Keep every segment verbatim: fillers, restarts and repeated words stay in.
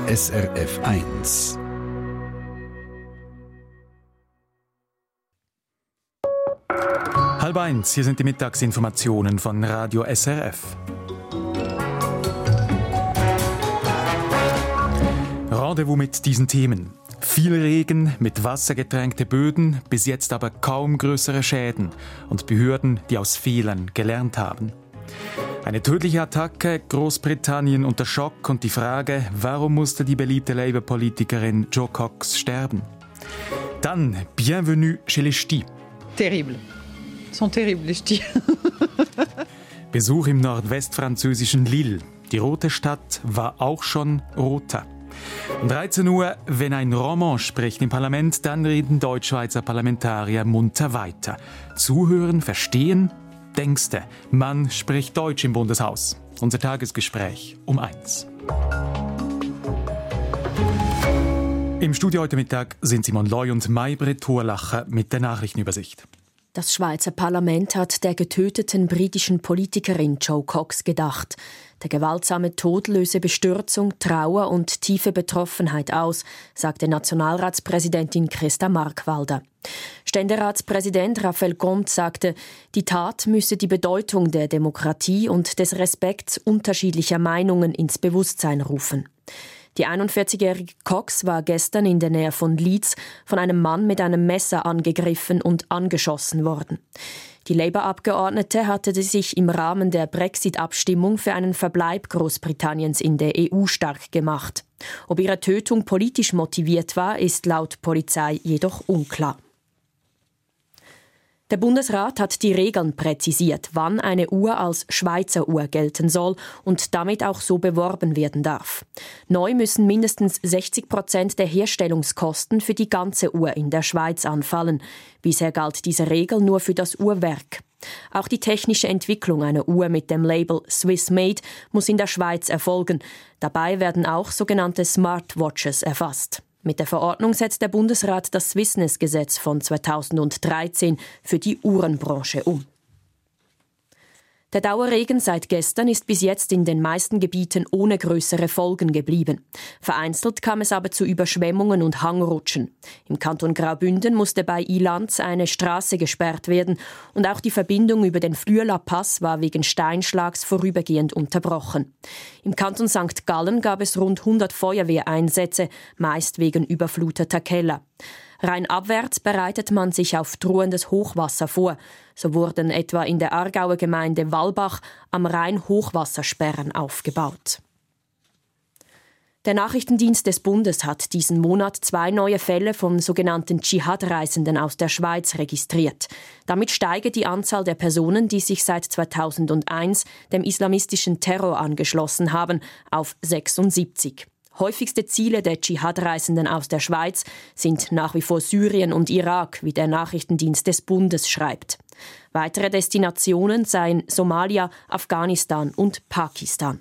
S R F eins. Halb eins, hier sind die Mittagsinformationen von Radio S R F. Rendezvous mit diesen Themen. Viel Regen, mit Wasser getränkte Böden, bis jetzt aber kaum größere Schäden und Behörden, die aus Fehlern gelernt haben. Eine tödliche Attacke, Großbritannien unter Schock und die Frage, warum musste die beliebte Labour-Politikerin Jo Cox sterben? Dann Bienvenue chez les Ch'tis. Terrible. Sont terribles, les Ch'tis. Besuch im nordwestfranzösischen Lille. Die rote Stadt war auch schon roter. Um dreizehn Uhr, wenn ein Roman spricht im Parlament, dann reden Deutschschweizer Parlamentarier munter weiter. Zuhören, verstehen, denkste, man spricht Deutsch im Bundeshaus. Unser Tagesgespräch um eins. Im Studio heute Mittag sind Simon Loy und Maybrit Thurlacher mit der Nachrichtenübersicht. Das Schweizer Parlament hat der getöteten britischen Politikerin Jo Cox gedacht. Der gewaltsame Tod löse Bestürzung, Trauer und tiefe Betroffenheit aus, sagte Nationalratspräsidentin Christa Markwalder. Ständeratspräsident Raphael Comte sagte, die Tat müsse die Bedeutung der Demokratie und des Respekts unterschiedlicher Meinungen ins Bewusstsein rufen. Die einundvierzigjährige Cox war gestern in der Nähe von Leeds von einem Mann mit einem Messer angegriffen und angeschossen worden. Die Labour-Abgeordnete hatte sich im Rahmen der Brexit-Abstimmung für einen Verbleib Großbritanniens in der E U stark gemacht. Ob ihre Tötung politisch motiviert war, ist laut Polizei jedoch unklar. Der Bundesrat hat die Regeln präzisiert, wann eine Uhr als Schweizer Uhr gelten soll und damit auch so beworben werden darf. Neu müssen mindestens sechzig Prozent der Herstellungskosten für die ganze Uhr in der Schweiz anfallen. Bisher galt diese Regel nur für das Uhrwerk. Auch die technische Entwicklung einer Uhr mit dem Label Swiss Made muss in der Schweiz erfolgen. Dabei werden auch sogenannte Smartwatches erfasst. Mit der Verordnung setzt der Bundesrat das Swissness-Gesetz von zweitausenddreizehn für die Uhrenbranche um. Der Dauerregen seit gestern ist bis jetzt in den meisten Gebieten ohne größere Folgen geblieben. Vereinzelt kam es aber zu Überschwemmungen und Hangrutschen. Im Kanton Graubünden musste bei Ilanz eine Straße gesperrt werden und auch die Verbindung über den Flüeler Pass war wegen Steinschlags vorübergehend unterbrochen. Im Kanton Sankt Gallen gab es rund hundert Feuerwehreinsätze, meist wegen überfluteter Keller. Rheinabwärts bereitet man sich auf drohendes Hochwasser vor. So wurden etwa in der Aargauer Gemeinde Wallbach am Rhein Hochwassersperren aufgebaut. Der Nachrichtendienst des Bundes hat diesen Monat zwei neue Fälle von sogenannten Dschihad-Reisenden aus der Schweiz registriert. Damit steige die Anzahl der Personen, die sich seit zweitausendeins dem islamistischen Terror angeschlossen haben, auf sechsundsiebzig. Häufigste Ziele der Dschihad-Reisenden aus der Schweiz sind nach wie vor Syrien und Irak, wie der Nachrichtendienst des Bundes schreibt. Weitere Destinationen seien Somalia, Afghanistan und Pakistan.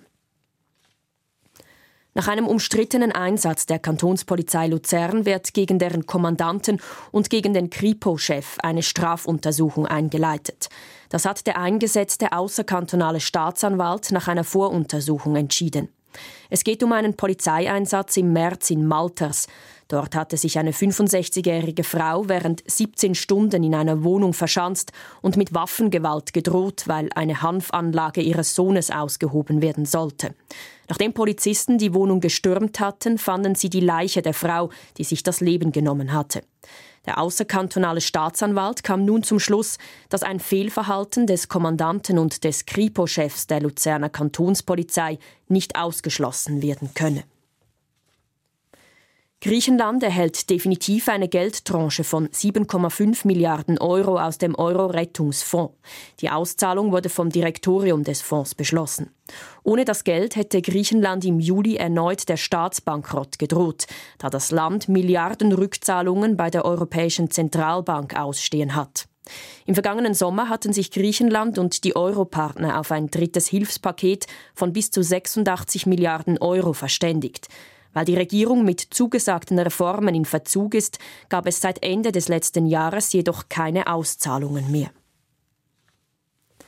Nach einem umstrittenen Einsatz der Kantonspolizei Luzern wird gegen deren Kommandanten und gegen den Kripo-Chef eine Strafuntersuchung eingeleitet. Das hat der eingesetzte außerkantonale Staatsanwalt nach einer Voruntersuchung entschieden. Es geht um einen Polizeieinsatz im März in Malters. Dort hatte sich eine fünfundsechzigjährige Frau während siebzehn Stunden in einer Wohnung verschanzt und mit Waffengewalt gedroht, weil eine Hanfanlage ihres Sohnes ausgehoben werden sollte. Nachdem Polizisten die Wohnung gestürmt hatten, fanden sie die Leiche der Frau, die sich das Leben genommen hatte. Der außerkantonale Staatsanwalt kam nun zum Schluss, dass ein Fehlverhalten des Kommandanten und des Kripo-Chefs der Luzerner Kantonspolizei nicht ausgeschlossen werden könne. Griechenland erhält definitiv eine Geldtranche von sieben Komma fünf Milliarden Euro aus dem Euro-Rettungsfonds. Die Auszahlung wurde vom Direktorium des Fonds beschlossen. Ohne das Geld hätte Griechenland im Juli erneut der Staatsbankrott gedroht, da das Land Milliardenrückzahlungen bei der Europäischen Zentralbank ausstehen hat. Im vergangenen Sommer hatten sich Griechenland und die Europartner auf ein drittes Hilfspaket von bis zu sechsundachtzig Milliarden Euro verständigt. Weil die Regierung mit zugesagten Reformen in Verzug ist, gab es seit Ende des letzten Jahres jedoch keine Auszahlungen mehr.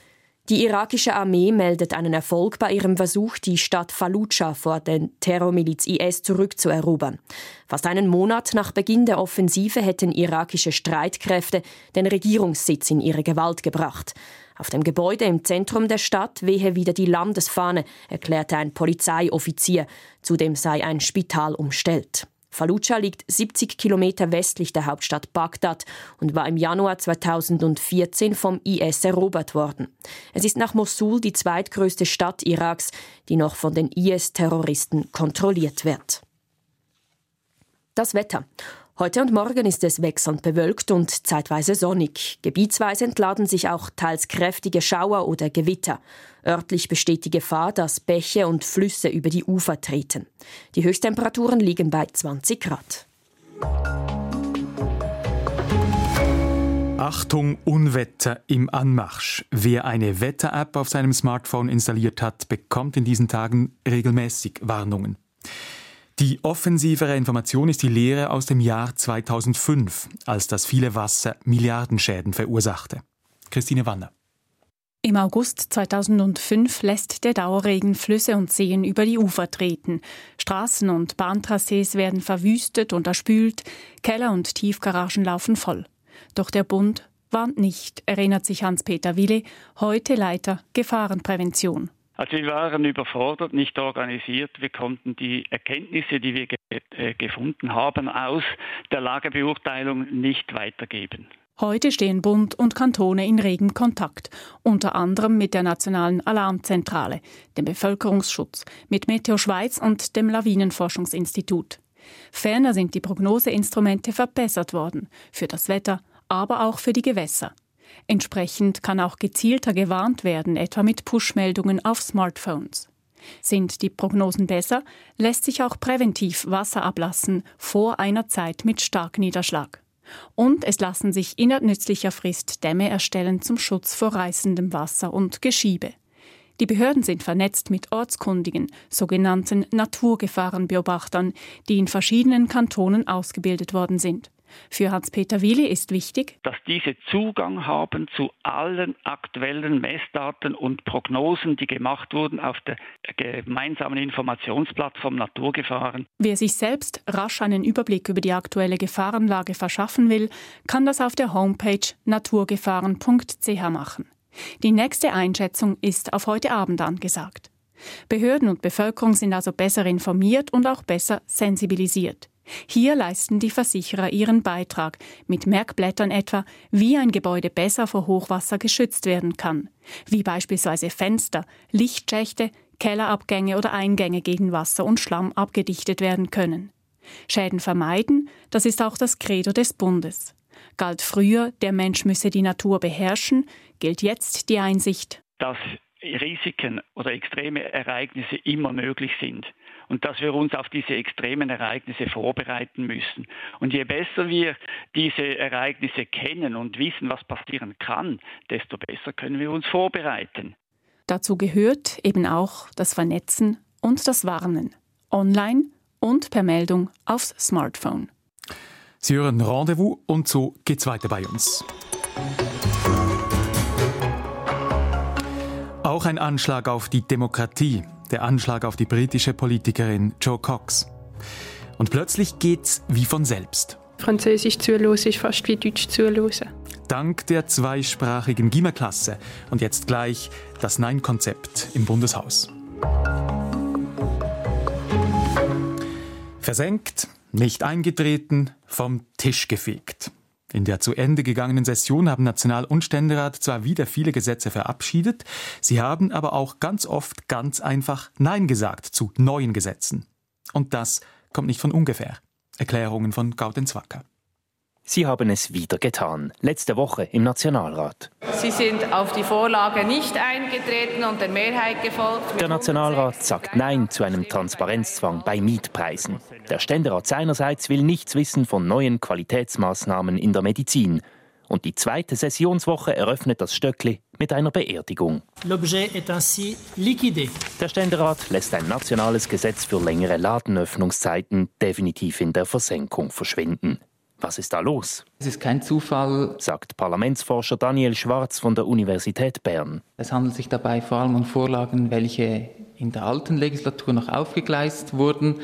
Die irakische Armee meldet einen Erfolg bei ihrem Versuch, die Stadt Fallujah vor der Terrormiliz I S zurückzuerobern. Fast einen Monat nach Beginn der Offensive hätten irakische Streitkräfte den Regierungssitz in ihre Gewalt gebracht. Auf dem Gebäude im Zentrum der Stadt wehe wieder die Landesfahne, erklärte ein Polizeioffizier. Zudem sei ein Spital umstellt. Fallujah liegt siebzig Kilometer westlich der Hauptstadt Bagdad und war im Januar zweitausendvierzehn vom I S erobert worden. Es ist nach Mosul die zweitgrößte Stadt Iraks, die noch von den I S-Terroristen kontrolliert wird. Das Wetter. Heute und morgen ist es wechselnd bewölkt und zeitweise sonnig. Gebietsweise entladen sich auch teils kräftige Schauer oder Gewitter. Örtlich besteht die Gefahr, dass Bäche und Flüsse über die Ufer treten. Die Höchsttemperaturen liegen bei zwanzig Grad. Achtung, Unwetter im Anmarsch. Wer eine Wetter-App auf seinem Smartphone installiert hat, bekommt in diesen Tagen regelmäßig Warnungen. Die offensivere Information ist die Lehre aus dem Jahr zweitausendfünf, als das viele Wasser Milliardenschäden verursachte. Christine Wanner. Im August zweitausendfünf lässt der Dauerregen Flüsse und Seen über die Ufer treten. Straßen und Bahntrassees werden verwüstet und erspült, Keller und Tiefgaragen laufen voll. Doch der Bund warnt nicht, erinnert sich Hans-Peter Wille, heute Leiter Gefahrenprävention. Also wir waren überfordert, nicht organisiert. Wir konnten die Erkenntnisse, die wir ge- äh, gefunden haben, aus der Lagebeurteilung nicht weitergeben. Heute stehen Bund und Kantone in regem Kontakt, unter anderem mit der Nationalen Alarmzentrale, dem Bevölkerungsschutz, mit Meteo Schweiz und dem Lawinenforschungsinstitut. Ferner sind die Prognoseinstrumente verbessert worden, für das Wetter, aber auch für die Gewässer. Entsprechend kann auch gezielter gewarnt werden, etwa mit Push-Meldungen auf Smartphones. Sind die Prognosen besser, lässt sich auch präventiv Wasser ablassen vor einer Zeit mit Starkniederschlag. Und es lassen sich innerhalb nützlicher Frist Dämme erstellen zum Schutz vor reißendem Wasser und Geschiebe. Die Behörden sind vernetzt mit ortskundigen, sogenannten Naturgefahrenbeobachtern, die in verschiedenen Kantonen ausgebildet worden sind. Für Hans-Peter Wille ist wichtig, dass diese Zugang haben zu allen aktuellen Messdaten und Prognosen, die gemacht wurden auf der gemeinsamen Informationsplattform Naturgefahren. Wer sich selbst rasch einen Überblick über die aktuelle Gefahrenlage verschaffen will, kann das auf der Homepage naturgefahren punkt c h machen. Die nächste Einschätzung ist auf heute Abend angesagt. Behörden und Bevölkerung sind also besser informiert und auch besser sensibilisiert. Hier leisten die Versicherer ihren Beitrag, mit Merkblättern etwa, wie ein Gebäude besser vor Hochwasser geschützt werden kann, wie beispielsweise Fenster, Lichtschächte, Kellerabgänge oder Eingänge gegen Wasser und Schlamm abgedichtet werden können. Schäden vermeiden, das ist auch das Credo des Bundes. Galt früher, der Mensch müsse die Natur beherrschen, gilt jetzt die Einsicht, dass Risiken oder extreme Ereignisse immer möglich sind. Und dass wir uns auf diese extremen Ereignisse vorbereiten müssen. Und je besser wir diese Ereignisse kennen und wissen, was passieren kann, desto besser können wir uns vorbereiten. Dazu gehört eben auch das Vernetzen und das Warnen. Online und per Meldung aufs Smartphone. Sie hören Rendezvous und so geht's weiter bei uns. Auch ein Anschlag auf die Demokratie. Der Anschlag auf die britische Politikerin Jo Cox. Und plötzlich geht's wie von selbst. Französisch zuhören ist fast wie Deutsch zuhören. Dank der zweisprachigen Gimmerklasse. Und jetzt gleich das Nein-Konzept im Bundeshaus. Versenkt, nicht eingetreten, vom Tisch gefegt. In der zu Ende gegangenen Session haben National- und Ständerat zwar wieder viele Gesetze verabschiedet, sie haben aber auch ganz oft ganz einfach Nein gesagt zu neuen Gesetzen. Und das kommt nicht von ungefähr. Erklärungen von Gaudenz Wacker. Sie haben es wieder getan. Letzte Woche im Nationalrat. Sie sind auf die Vorlage nicht eingetreten und der Mehrheit gefolgt. Der Nationalrat sagt Nein zu einem Transparenzzwang bei Mietpreisen. Der Ständerat seinerseits will nichts wissen von neuen Qualitätsmaßnahmen in der Medizin. Und die zweite Sessionswoche eröffnet das Stöckli mit einer Beerdigung. L'objet est ainsi liquidé. Der Ständerat lässt ein nationales Gesetz für längere Ladenöffnungszeiten definitiv in der Versenkung verschwinden. Was ist da los? Es ist kein Zufall, sagt Parlamentsforscher Daniel Schwarz von der Universität Bern. Es handelt sich dabei vor allem um Vorlagen, welche in der alten Legislatur noch aufgegleist wurden.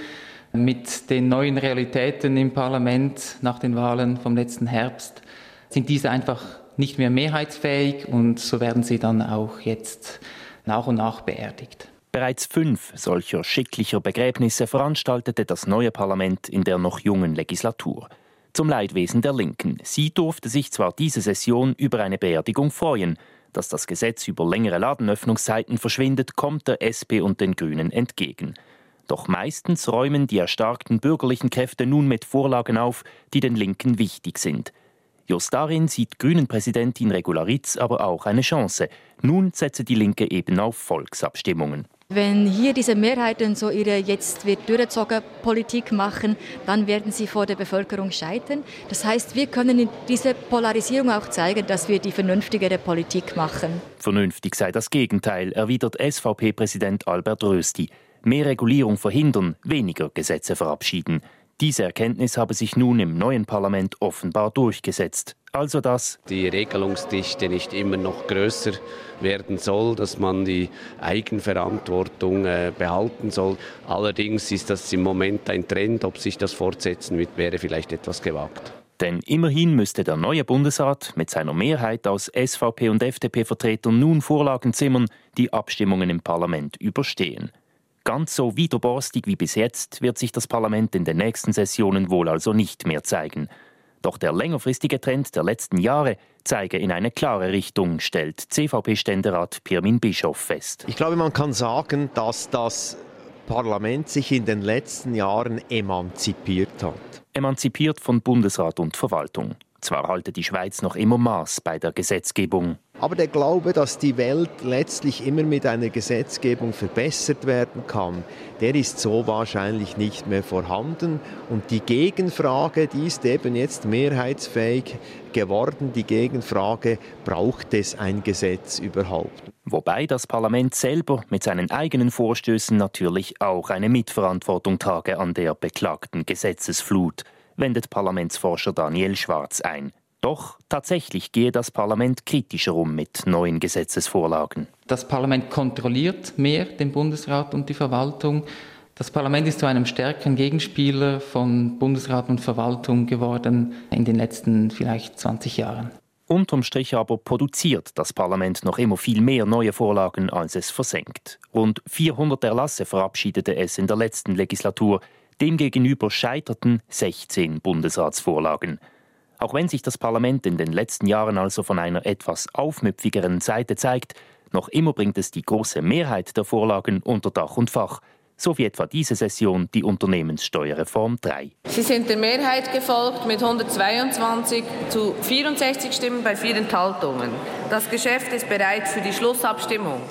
Mit den neuen Realitäten im Parlament nach den Wahlen vom letzten Herbst sind diese einfach nicht mehr mehrheitsfähig und so werden sie dann auch jetzt nach und nach beerdigt. Bereits fünf solcher schicklicher Begräbnisse veranstaltete das neue Parlament in der noch jungen Legislatur. Zum Leidwesen der Linken. Sie durfte sich zwar diese Session über eine Beerdigung freuen. Dass das Gesetz über längere Ladenöffnungszeiten verschwindet, kommt der S P und den Grünen entgegen. Doch meistens räumen die erstarkten bürgerlichen Kräfte nun mit Vorlagen auf, die den Linken wichtig sind. Just darin sieht Grünen-Präsidentin Regularitz aber auch eine Chance. Nun setze die Linke eben auf Volksabstimmungen. Wenn hier diese Mehrheiten so ihre jetzt wird durchgezogen Politik machen, dann werden sie vor der Bevölkerung scheitern. Das heißt, wir können in dieser Polarisierung auch zeigen, dass wir die vernünftigere Politik machen. Vernünftig sei das Gegenteil, erwidert S V P-Präsident Albert Rösti. Mehr Regulierung verhindern, weniger Gesetze verabschieden. Diese Erkenntnis habe sich nun im neuen Parlament offenbar durchgesetzt. Also dass die Regelungsdichte nicht immer noch größer werden soll, dass man die Eigenverantwortung äh, behalten soll. Allerdings ist das im Moment ein Trend. Ob sich das fortsetzen wird, wäre vielleicht etwas gewagt. Denn immerhin müsste der neue Bundesrat mit seiner Mehrheit aus S V P und F D P-Vertretern nun Vorlagen zimmern, die Abstimmungen im Parlament überstehen. Ganz so widerborstig wie bis jetzt wird sich das Parlament in den nächsten Sessionen wohl also nicht mehr zeigen. Doch der längerfristige Trend der letzten Jahre zeige in eine klare Richtung, stellt C V P-Ständerat Pirmin Bischof fest. Ich glaube, man kann sagen, dass das Parlament sich in den letzten Jahren emanzipiert hat. Emanzipiert von Bundesrat und Verwaltung. Zwar halte die Schweiz noch immer Maß bei der Gesetzgebung. Aber der Glaube, dass die Welt letztlich immer mit einer Gesetzgebung verbessert werden kann, der ist so wahrscheinlich nicht mehr vorhanden. Und die Gegenfrage, die ist eben jetzt mehrheitsfähig geworden. Die Gegenfrage, braucht es ein Gesetz überhaupt? Wobei das Parlament selber mit seinen eigenen Vorstößen natürlich auch eine Mitverantwortung trage an der beklagten Gesetzesflut, wendet Parlamentsforscher Daniel Schwarz ein. Doch tatsächlich gehe das Parlament kritischer um mit neuen Gesetzesvorlagen. Das Parlament kontrolliert mehr den Bundesrat und die Verwaltung. Das Parlament ist zu einem stärkeren Gegenspieler von Bundesrat und Verwaltung geworden in den letzten vielleicht zwanzig Jahren. Unterm Strich aber produziert das Parlament noch immer viel mehr neue Vorlagen, als es versenkt. Rund vierhundert Erlasse verabschiedete es in der letzten Legislatur. Demgegenüber scheiterten sechzehn Bundesratsvorlagen. Auch wenn sich das Parlament in den letzten Jahren also von einer etwas aufmüpfigeren Seite zeigt, noch immer bringt es die große Mehrheit der Vorlagen unter Dach und Fach, so wie etwa diese Session die Unternehmenssteuerreform drei. Sie sind der Mehrheit gefolgt mit hundertzweiundzwanzig zu vierundsechzig Stimmen bei vier Enthaltungen. Das Geschäft ist bereit für die Schlussabstimmung.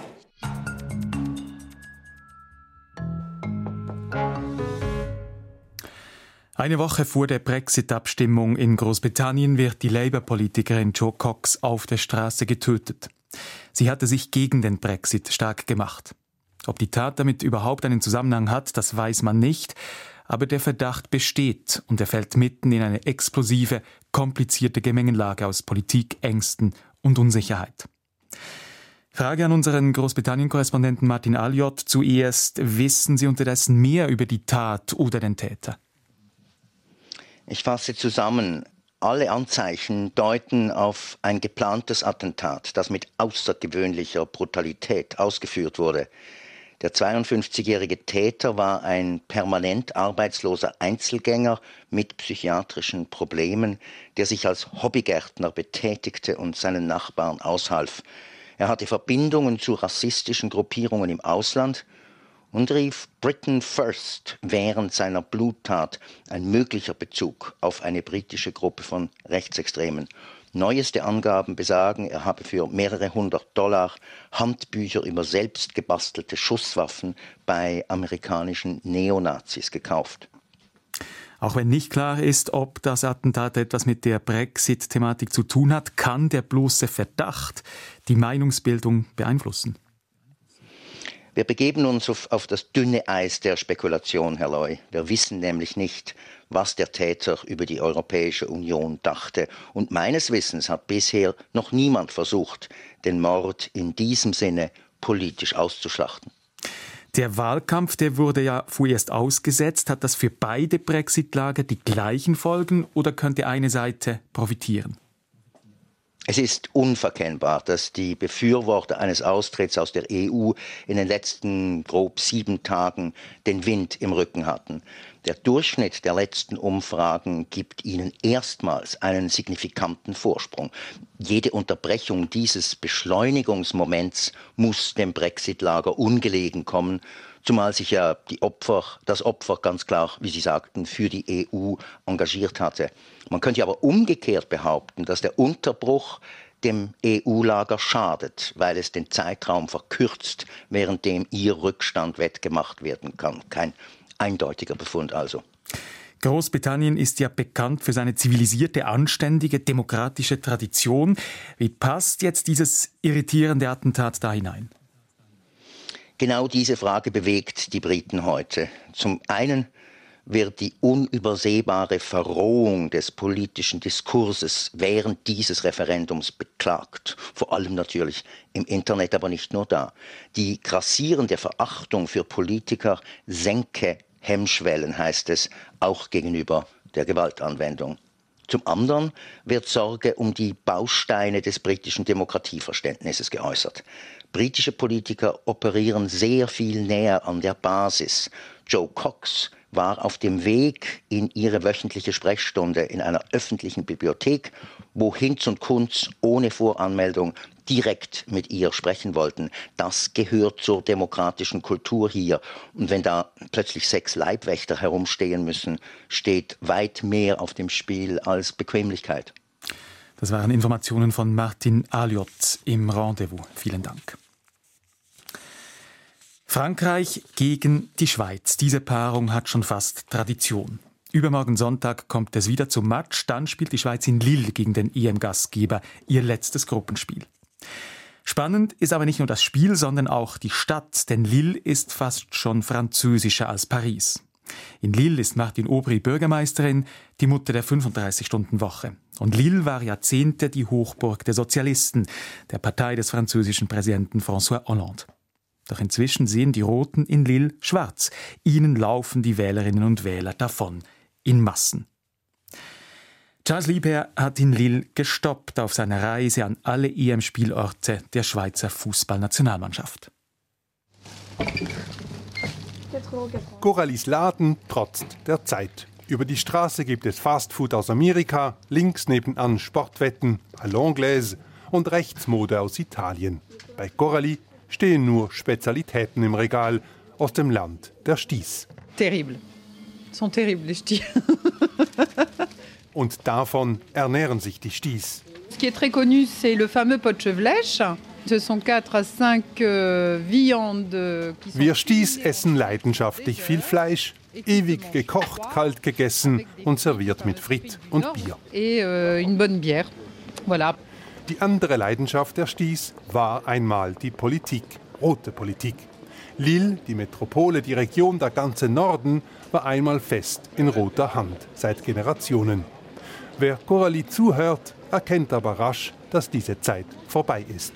Eine Woche vor der Brexit-Abstimmung in Großbritannien wird die Labour-Politikerin Jo Cox auf der Straße getötet. Sie hatte sich gegen den Brexit stark gemacht. Ob die Tat damit überhaupt einen Zusammenhang hat, das weiß man nicht. Aber der Verdacht besteht und er fällt mitten in eine explosive, komplizierte Gemengelage aus Politik, Ängsten und Unsicherheit. Frage an unseren Großbritannien-Korrespondenten Martin Alliot zuerst. Wissen Sie unterdessen mehr über die Tat oder den Täter? Ich fasse zusammen. Alle Anzeichen deuten auf ein geplantes Attentat, das mit außergewöhnlicher Brutalität ausgeführt wurde. Der zweiundfünfzigjährige Täter war ein permanent arbeitsloser Einzelgänger mit psychiatrischen Problemen, der sich als Hobbygärtner betätigte und seinen Nachbarn aushalf. Er hatte Verbindungen zu rassistischen Gruppierungen im Ausland und rief Britain First während seiner Bluttat, ein möglicher Bezug auf eine britische Gruppe von Rechtsextremen. Neueste Angaben besagen, er habe für mehrere hundert Dollar Handbücher über selbst gebastelte Schusswaffen bei amerikanischen Neonazis gekauft. Auch wenn nicht klar ist, ob das Attentat etwas mit der Brexit-Thematik zu tun hat, kann der bloße Verdacht die Meinungsbildung beeinflussen. Wir begeben uns auf, auf das dünne Eis der Spekulation, Herr Loy. Wir wissen nämlich nicht, was der Täter über die Europäische Union dachte. Und meines Wissens hat bisher noch niemand versucht, den Mord in diesem Sinne politisch auszuschlachten. Der Wahlkampf, der wurde ja vorerst ausgesetzt. Hat das für beide Brexit-Lager die gleichen Folgen oder könnte eine Seite profitieren? Es ist unverkennbar, dass die Befürworter eines Austritts aus der E U in den letzten grob sieben Tagen den Wind im Rücken hatten. Der Durchschnitt der letzten Umfragen gibt ihnen erstmals einen signifikanten Vorsprung. Jede Unterbrechung dieses Beschleunigungsmoments muss dem Brexit-Lager ungelegen kommen, zumal sich ja die Opfer, das Opfer ganz klar, wie Sie sagten, für die E U engagiert hatte. Man könnte aber umgekehrt behaupten, dass der Unterbruch dem E U-Lager schadet, weil es den Zeitraum verkürzt, währenddem ihr Rückstand wettgemacht werden kann. Kein eindeutiger Befund also. Großbritannien ist ja bekannt für seine zivilisierte, anständige, demokratische Tradition. Wie passt jetzt dieses irritierende Attentat da hinein? Genau diese Frage bewegt die Briten heute. Zum einen wird die unübersehbare Verrohung des politischen Diskurses während dieses Referendums beklagt. Vor allem natürlich im Internet, aber nicht nur da. Die grassierende Verachtung für Politiker senke Hemmschwellen, heißt es, auch gegenüber der Gewaltanwendung. Zum anderen wird Sorge um die Bausteine des britischen Demokratieverständnisses geäußert. Britische Politiker operieren sehr viel näher an der Basis. Joe Cox war auf dem Weg in ihre wöchentliche Sprechstunde in einer öffentlichen Bibliothek, wo Hinz und Kunz ohne Voranmeldung direkt mit ihr sprechen wollten. Das gehört zur demokratischen Kultur hier. Und wenn da plötzlich sechs Leibwächter herumstehen müssen, steht weit mehr auf dem Spiel als Bequemlichkeit. Das waren Informationen von Martin Alliot im Rendezvous. Vielen Dank. Frankreich gegen die Schweiz. Diese Paarung hat schon fast Tradition. Übermorgen Sonntag kommt es wieder zum Match. Dann spielt die Schweiz in Lille gegen den E M-Gastgeber ihr letztes Gruppenspiel. Spannend ist aber nicht nur das Spiel, sondern auch die Stadt. Denn Lille ist fast schon französischer als Paris. In Lille ist Martine Aubry Bürgermeisterin, die Mutter der fünfunddreißig-Stunden-Woche. Und Lille war Jahrzehnte die Hochburg der Sozialisten, der Partei des französischen Präsidenten François Hollande. Doch inzwischen sehen die Roten in Lille schwarz. Ihnen laufen die Wählerinnen und Wähler davon, in Massen. Charles Liebherr hat in Lille gestoppt auf seiner Reise an alle E M-Spielorte der Schweizer Fußballnationalmannschaft. Coralies Laden trotzt der Zeit. Über die Straße gibt es Fastfood aus Amerika, links nebenan Sportwetten à l'anglaise und rechts Mode aus Italien. Bei Coralie stehen nur Spezialitäten im Regal aus dem Land der Sties. Terrible. Sont terribles les Sties. Und davon ernähren sich die Sties. Ce qui est très connu, c'est le fameux pot de chevelèche. Ce sont quatre à cinq viandes. Wir Sties essen leidenschaftlich viel Fleisch, ewig gekocht, kalt gegessen und serviert mit Frit und Bier. Et une bonne bière. Voilà. Die andere Leidenschaft der Sties war einmal die Politik, rote Politik. Lille, die Metropole, die Region, der ganze Norden, war einmal fest in roter Hand, seit Generationen. Wer Coralie zuhört, erkennt aber rasch, dass diese Zeit vorbei ist.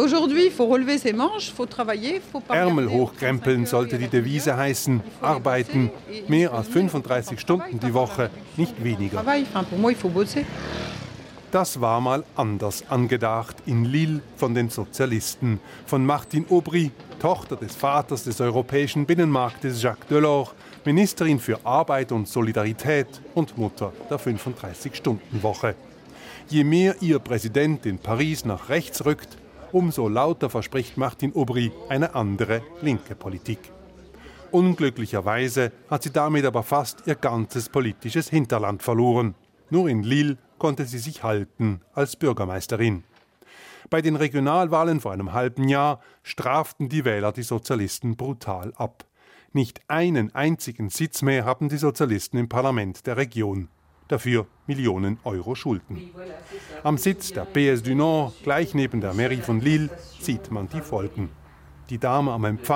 Ärmel hochkrempeln sollte die Devise heißen, arbeiten, mehr als fünfunddreißig Stunden die Woche, nicht weniger. Das war mal anders angedacht in Lille von den Sozialisten. Von Martine Aubry, Tochter des Vaters des europäischen Binnenmarktes Jacques Delors, Ministerin für Arbeit und Solidarität und Mutter der fünfunddreißig-Stunden-Woche. Je mehr ihr Präsident in Paris nach rechts rückt, umso lauter verspricht Martine Aubry eine andere linke Politik. Unglücklicherweise hat sie damit aber fast ihr ganzes politisches Hinterland verloren. Nur in Lille konnte sie sich halten als Bürgermeisterin. Bei den Regionalwahlen vor einem halben Jahr straften die Wähler die Sozialisten brutal ab. Nicht einen einzigen Sitz mehr haben die Sozialisten im Parlament der Region. Dafür Millionen Euro Schulden. Am Sitz der P S du Nord, gleich neben der Mairie von Lille, sieht man die Folgen. Die Dame am Empfang,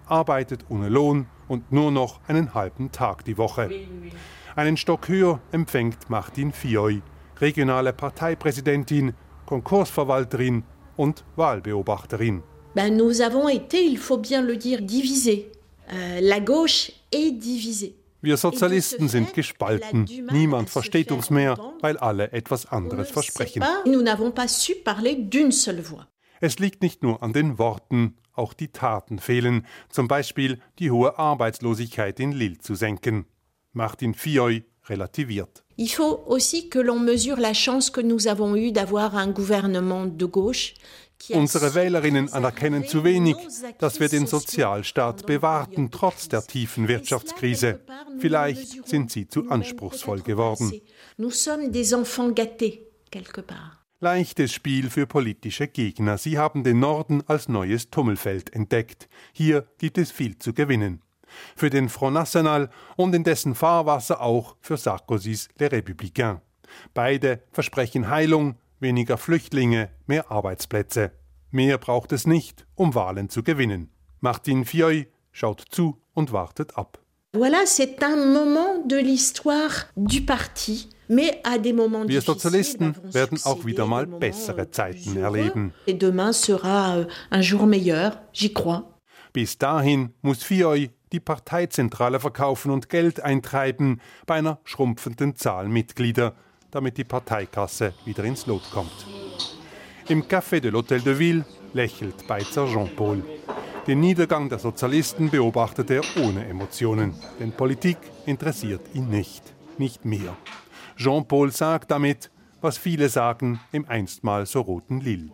arbeitet ohne Lohn und nur noch einen halben Tag die Woche. Einen Stock höher empfängt Martin Fioy, regionale Parteipräsidentin, Konkursverwalterin und Wahlbeobachterin. Ben, nous avons été, il faut bien le dire, divisés. Euh, la gauche est divisée. Wir Sozialisten sind gespalten. Niemand versteht uns mehr, weil alle etwas anderes versprechen. Nous n'avons pas su parler d'une seule voix. Es liegt nicht nur an den Worten, auch die Taten fehlen. Zum Beispiel die hohe Arbeitslosigkeit in Lille zu senken. Martin Fioy relativiert. Il faut aussi que l'on mesure la chance que nous avons eue d'avoir un gouvernement de gauche. Unsere Wählerinnen anerkennen zu wenig, dass wir den Sozialstaat bewahrten, trotz der tiefen Wirtschaftskrise. Vielleicht sind sie zu anspruchsvoll geworden. Nous sommes des enfants gâtés, quelque part. Leichtes Spiel für politische Gegner. Sie haben den Norden als neues Tummelfeld entdeckt. Hier gibt es viel zu gewinnen. Für den Front National und in dessen Fahrwasser auch für Sarkozys Les Républicains. Beide versprechen Heilung, weniger Flüchtlinge, mehr Arbeitsplätze. Mehr braucht es nicht, um Wahlen zu gewinnen. Martin Fioy schaut zu und wartet ab. Voilà, c'est un moment de l'histoire du parti, mais à des moments Wir difficiles. Sozialisten werden auch wieder mal bessere Zeiten erleben. Et demain sera un jour meilleur, j'y crois. Bis dahin muss Fioy die Parteizentrale verkaufen und Geld eintreiben bei einer schrumpfenden Zahl Mitglieder, damit die Parteikasse wieder ins Lot kommt. Im Café de l'Hôtel de Ville lächelt Beizer Jean-Paul. Den Niedergang der Sozialisten beobachtet er ohne Emotionen, denn Politik interessiert ihn nicht, nicht mehr. Jean-Paul sagt damit, was viele sagen im einstmal so roten Lille.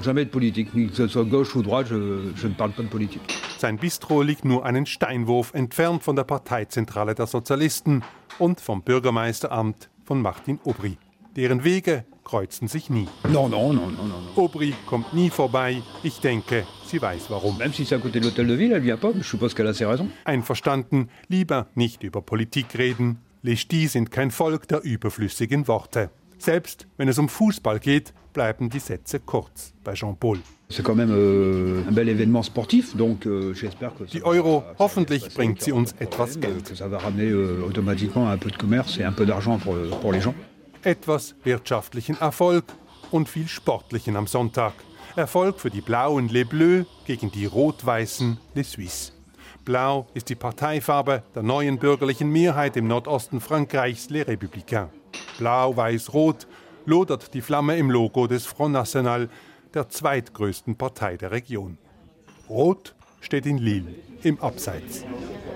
Sein Bistro liegt nur einen Steinwurf entfernt von der Parteizentrale der Sozialisten und vom Bürgermeisteramt von Martin Aubry. Deren Wege kreuzen sich nie. Non, non, non, non, non. Aubry kommt nie vorbei. Ich denke, sie weiß warum. Même si c'est à côté de l'hôtel de ville, elle vient pas. Je suppose qu'elle a ses raisons. Einverstanden, lieber nicht über Politik reden. Les Ch'tis sind kein Volk der überflüssigen Worte. Selbst wenn es um Fußball geht, bleiben die Sätze kurz bei Jean-Paul. C'est quand même euh, un bel événement sportif, donc euh, j'espère que die Euro, hoffentlich bringt sie uns etwas Geld. Ça va ramener euh, automatiquement un peu de commerce et un peu d'argent pour, pour les gens. Etwas wirtschaftlichen Erfolg und viel Sportlichen am Sonntag. Erfolg für die Blauen Les Bleus gegen die Rot-Weißen Les Suisses. Blau ist die Parteifarbe der neuen bürgerlichen Mehrheit im Nordosten Frankreichs, Les Républicains. Blau-Weiß-Rot lodert die Flamme im Logo des Front National, der zweitgrößten Partei der Region. Rot steht in Lille im Abseits.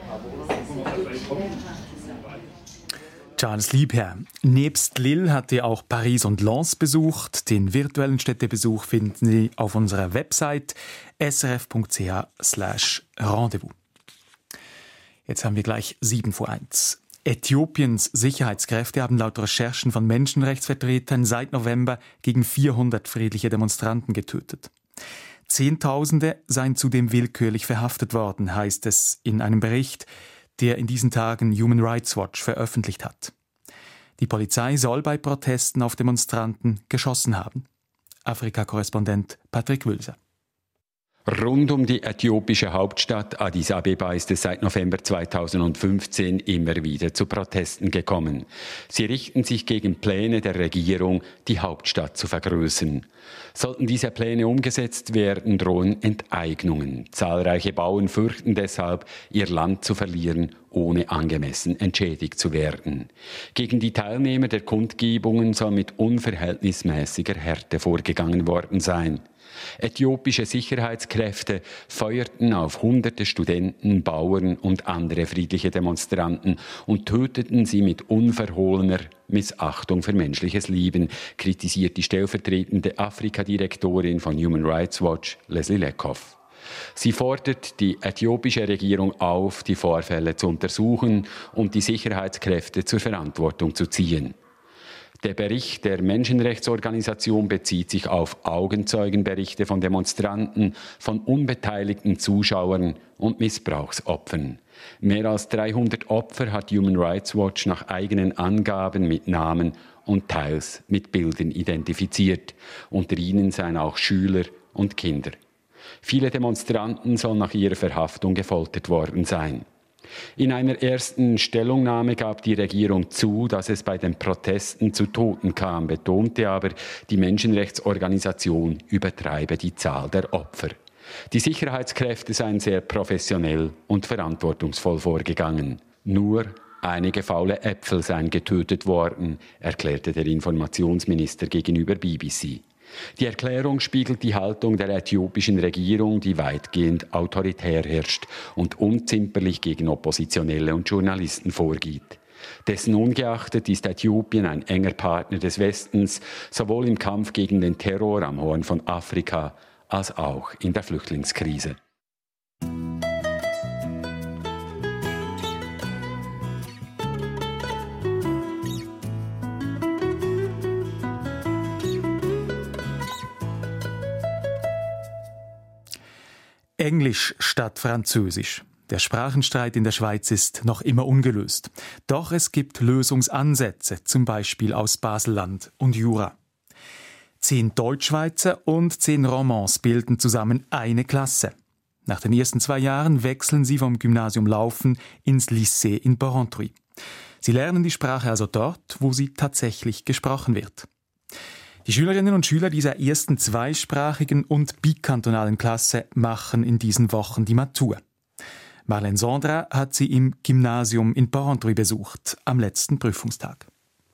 Charles Liebherr. Nebst Lille hat er auch Paris und Lens besucht. Den virtuellen Städtebesuch finden Sie auf unserer Website s r f punkt c h slash rendezvous. Jetzt haben wir gleich sieben vor eins. Äthiopiens Sicherheitskräfte haben laut Recherchen von Menschenrechtsvertretern seit November gegen vierhundert friedliche Demonstranten getötet. Zehntausende seien zudem willkürlich verhaftet worden, heißt es in einem Bericht, der in diesen Tagen Human Rights Watch veröffentlicht hat. Die Polizei soll bei Protesten auf Demonstranten geschossen haben. Afrika-Korrespondent Patrick Wülser. Rund um die äthiopische Hauptstadt Addis Abeba ist es seit November zweitausendfünfzehn immer wieder zu Protesten gekommen. Sie richten sich gegen Pläne der Regierung, die Hauptstadt zu vergrößern. Sollten diese Pläne umgesetzt werden, drohen Enteignungen. Zahlreiche Bauern fürchten deshalb, ihr Land zu verlieren, ohne angemessen entschädigt zu werden. Gegen die Teilnehmer der Kundgebungen soll mit unverhältnismäßiger Härte vorgegangen worden sein. Äthiopische Sicherheitskräfte feuerten auf hunderte Studenten, Bauern und andere friedliche Demonstranten und töteten sie mit unverhohlener Missachtung für menschliches Leben, kritisiert die stellvertretende Afrika-Direktorin von Human Rights Watch, Leslie Lekoff. Sie fordert die äthiopische Regierung auf, die Vorfälle zu untersuchen und die Sicherheitskräfte zur Verantwortung zu ziehen. Der Bericht der Menschenrechtsorganisation bezieht sich auf Augenzeugenberichte von Demonstranten, von unbeteiligten Zuschauern und Missbrauchsopfern. Mehr als dreihundert Opfer hat Human Rights Watch nach eigenen Angaben mit Namen und teils mit Bildern identifiziert. Unter ihnen seien auch Schüler und Kinder. Viele Demonstranten sollen nach ihrer Verhaftung gefoltert worden sein. In einer ersten Stellungnahme gab die Regierung zu, dass es bei den Protesten zu Toten kam, betonte aber, die Menschenrechtsorganisation übertreibe die Zahl der Opfer. Die Sicherheitskräfte seien sehr professionell und verantwortungsvoll vorgegangen. Nur einige faule Äpfel seien getötet worden, erklärte der Informationsminister gegenüber B B C. Die Erklärung spiegelt die Haltung der äthiopischen Regierung, die weitgehend autoritär herrscht und unzimperlich gegen Oppositionelle und Journalisten vorgeht. Dessen ungeachtet ist Äthiopien ein enger Partner des Westens, sowohl im Kampf gegen den Terror am Horn von Afrika als auch in der Flüchtlingskrise. Englisch statt Französisch. Der Sprachenstreit in der Schweiz ist noch immer ungelöst. Doch es gibt Lösungsansätze, zum Beispiel aus Baselland und Jura. Zehn Deutschschweizer und zehn Romans bilden zusammen eine Klasse. Nach den ersten zwei Jahren wechseln sie vom Gymnasium Laufen ins Lycée in Porrentruy. Sie lernen die Sprache also dort, wo sie tatsächlich gesprochen wird. Die Schülerinnen und Schüler dieser ersten zweisprachigen und bikantonalen Klasse machen in diesen Wochen die Matur. Marlene Sondra hat sie im Gymnasium in Porrentruy besucht, am letzten Prüfungstag.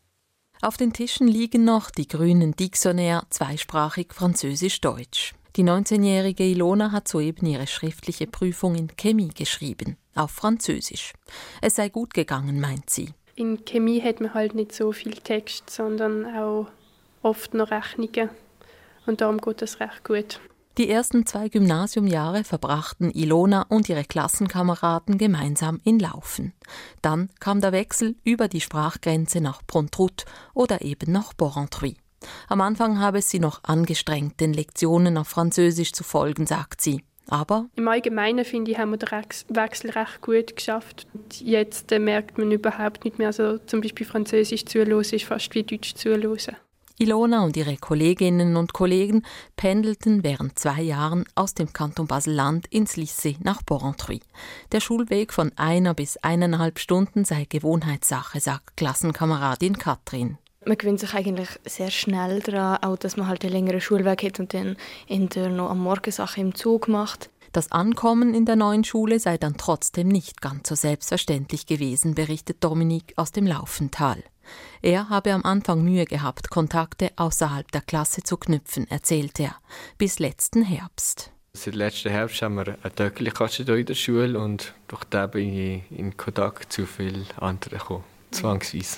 Auf den Tischen liegen noch die grünen Dictionnaire, zweisprachig Französisch-Deutsch. Die neunzehnjährige Ilona hat soeben ihre schriftliche Prüfung in Chemie geschrieben, auf Französisch. Es sei gut gegangen, meint sie. In Chemie hat man halt nicht so viel Text, sondern auch oft noch Rechnungen. Und darum geht es recht gut. Die ersten zwei Gymnasiumjahre verbrachten Ilona und ihre Klassenkameraden gemeinsam in Laufen. Dann kam der Wechsel über die Sprachgrenze nach Pontrut oder eben nach Porrentruy. Am Anfang habe es sie noch angestrengt, den Lektionen auf Französisch zu folgen, sagt sie. Aber im Allgemeinen, finde ich, haben wir den Wechsel recht gut geschafft. Und jetzt äh, merkt man überhaupt nicht mehr, also zum Beispiel Französisch zuhören ist fast wie Deutsch zuhören. Ilona und ihre Kolleginnen und Kollegen pendelten während zwei Jahren aus dem Kanton Basel-Land ins Lycée nach Porrentruy. Der Schulweg von einer bis eineinhalb Stunden sei Gewohnheitssache, sagt Klassenkameradin Katrin. Man gewöhnt sich eigentlich sehr schnell daran, auch dass man halt einen längeren Schulweg hat und dann in der noch am Morgen Sachen im Zug macht. Das Ankommen in der neuen Schule sei dann trotzdem nicht ganz so selbstverständlich gewesen, berichtet Dominik aus dem Laufental. Er habe am Anfang Mühe gehabt, Kontakte außerhalb der Klasse zu knüpfen, erzählt er, bis letzten Herbst. Seit letzten Herbst haben wir eine Töckeli-Kasse hier in der Schule und durch den bin ich in Kontakt zu vielen anderen gekommen, zwangsweise.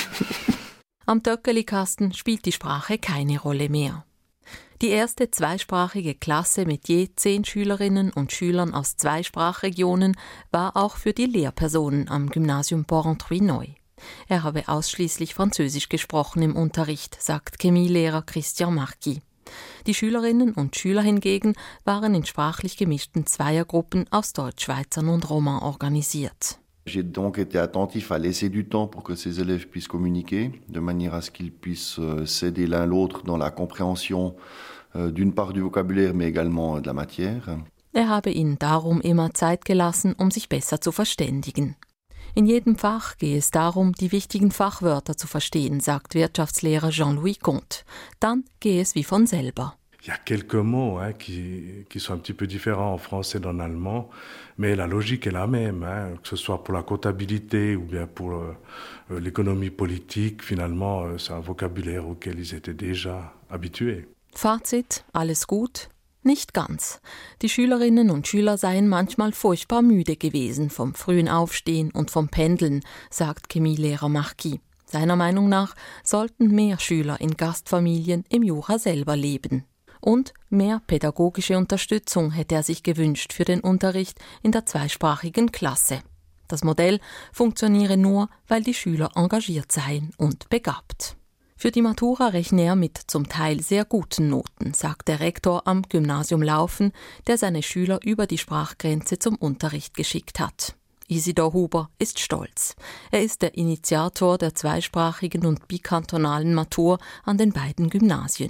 Am Töckeli-Kasten spielt die Sprache keine Rolle mehr. Die erste zweisprachige Klasse mit je zehn Schülerinnen und Schülern aus zwei Sprachregionen war auch für die Lehrpersonen am Gymnasium Porrentruy neu. Er habe ausschließlich Französisch gesprochen im Unterricht, sagt Chemielehrer Christian Marquis. Die Schülerinnen und Schüler hingegen waren in sprachlich gemischten Zweiergruppen aus Deutschschweizern und Romans organisiert. J'ai donc été attentif à laisser du temps pour que ces élèves puissent communiquer, de manière à ce qu'ils puissent s'aider l'un l'autre dans la compréhension d'une part du vocabulaire, mais également de la matière. Er habe ihnen darum immer Zeit gelassen, um sich besser zu verständigen. In jedem Fach gehe es darum, die wichtigen Fachwörter zu verstehen, sagt Wirtschaftslehrer Jean-Louis Comte. Dann gehe es wie von selber. Il y a quelques mots hein, qui, qui sont un petit peu différents en français et en allemand, mais la logique est la même, hein, que ce soit pour la comptabilité ou bien pour euh, l'économie politique. Finalement, euh, c'est un vocabulaire auquel ils étaient déjà habitués. Fazit, alles gut? Nicht ganz. Die Schülerinnen und Schüler seien manchmal furchtbar müde gewesen vom frühen Aufstehen und vom Pendeln, sagt Chemielehrer Marquis. Seiner Meinung nach sollten mehr Schüler in Gastfamilien im Jura selber leben. Und mehr pädagogische Unterstützung hätte er sich gewünscht für den Unterricht in der zweisprachigen Klasse. Das Modell funktioniere nur, weil die Schüler engagiert seien und begabt. Für die Matura rechne er mit zum Teil sehr guten Noten, sagt der Rektor am Gymnasium Laufen, der seine Schüler über die Sprachgrenze zum Unterricht geschickt hat. Isidor Huber ist stolz. Er ist der Initiator der zweisprachigen und bikantonalen Matur an den beiden Gymnasien.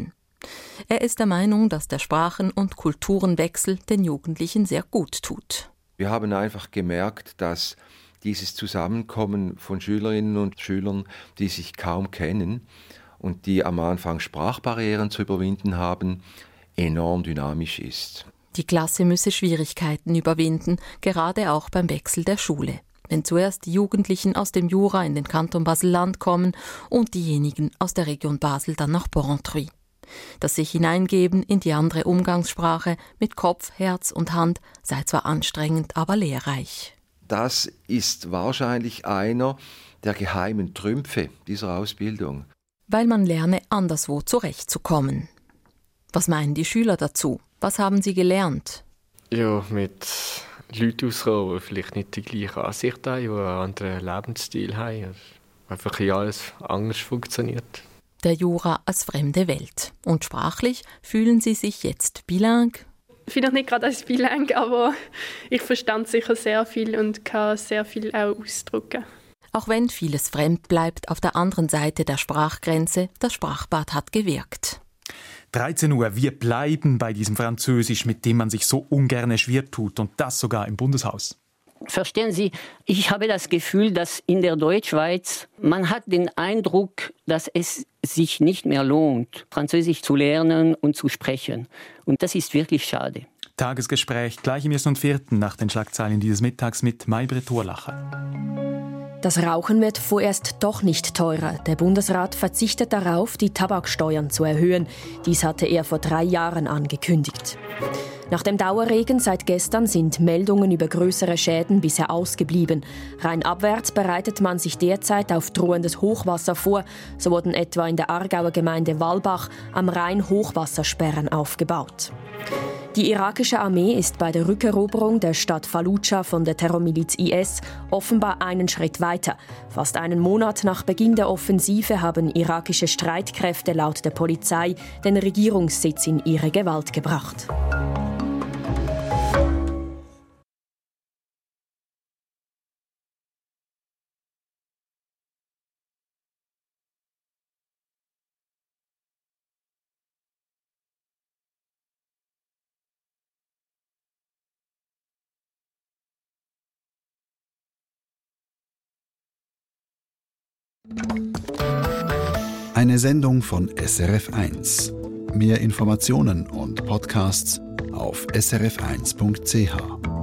Er ist der Meinung, dass der Sprachen- und Kulturenwechsel den Jugendlichen sehr gut tut. Wir haben einfach gemerkt, dass dieses Zusammenkommen von Schülerinnen und Schülern, die sich kaum kennen und die am Anfang Sprachbarrieren zu überwinden haben, enorm dynamisch ist. Die Klasse müsse Schwierigkeiten überwinden, gerade auch beim Wechsel der Schule. Wenn zuerst die Jugendlichen aus dem Jura in den Kanton Basel-Land kommen und diejenigen aus der Region Basel dann nach Porrentruy. Das sich hineingeben in die andere Umgangssprache mit Kopf, Herz und Hand sei zwar anstrengend, aber lehrreich. Das ist wahrscheinlich einer der geheimen Trümpfe dieser Ausbildung. Weil man lerne, anderswo zurechtzukommen. Was meinen die Schüler dazu? Was haben sie gelernt? Ja, mit Leuten auskommen, die vielleicht nicht die gleiche Ansicht haben, die einen anderen Lebensstil haben. Einfach ja, alles anders funktioniert. Der Jura als fremde Welt. Und sprachlich fühlen sie sich jetzt bilingue? Vielleicht nicht gerade als bilingue, aber ich verstand sicher sehr viel und kann sehr viel auch ausdrücken. Auch wenn vieles fremd bleibt, auf der anderen Seite der Sprachgrenze, das Sprachbad hat gewirkt. dreizehn Uhr, wir bleiben bei diesem Französisch, mit dem man sich so ungern schwer tut, und das sogar im Bundeshaus. Verstehen Sie, ich habe das Gefühl, dass in der Deutschschweiz, man hat den Eindruck, dass es sich nicht mehr lohnt, Französisch zu lernen und zu sprechen. Und das ist wirklich schade. Tagesgespräch gleich im ersten und vierten nach den Schlagzeilen dieses Mittags mit Maybrit Thorlacher. Das Rauchen wird vorerst doch nicht teurer. Der Bundesrat verzichtet darauf, die Tabaksteuern zu erhöhen. Dies hatte er vor drei Jahren angekündigt. Nach dem Dauerregen seit gestern sind Meldungen über größere Schäden bisher ausgeblieben. Rheinabwärts bereitet man sich derzeit auf drohendes Hochwasser vor. So wurden etwa in der Aargauer Gemeinde Wallbach am Rhein Hochwassersperren aufgebaut. Die irakische Armee ist bei der Rückeroberung der Stadt Fallujah von der Terrormiliz I S offenbar einen Schritt weiter. Fast einen Monat nach Beginn der Offensive haben irakische Streitkräfte laut der Polizei den Regierungssitz in ihre Gewalt gebracht. Eine Sendung von S R F eins. Mehr Informationen und Podcasts auf s r f eins punkt c h.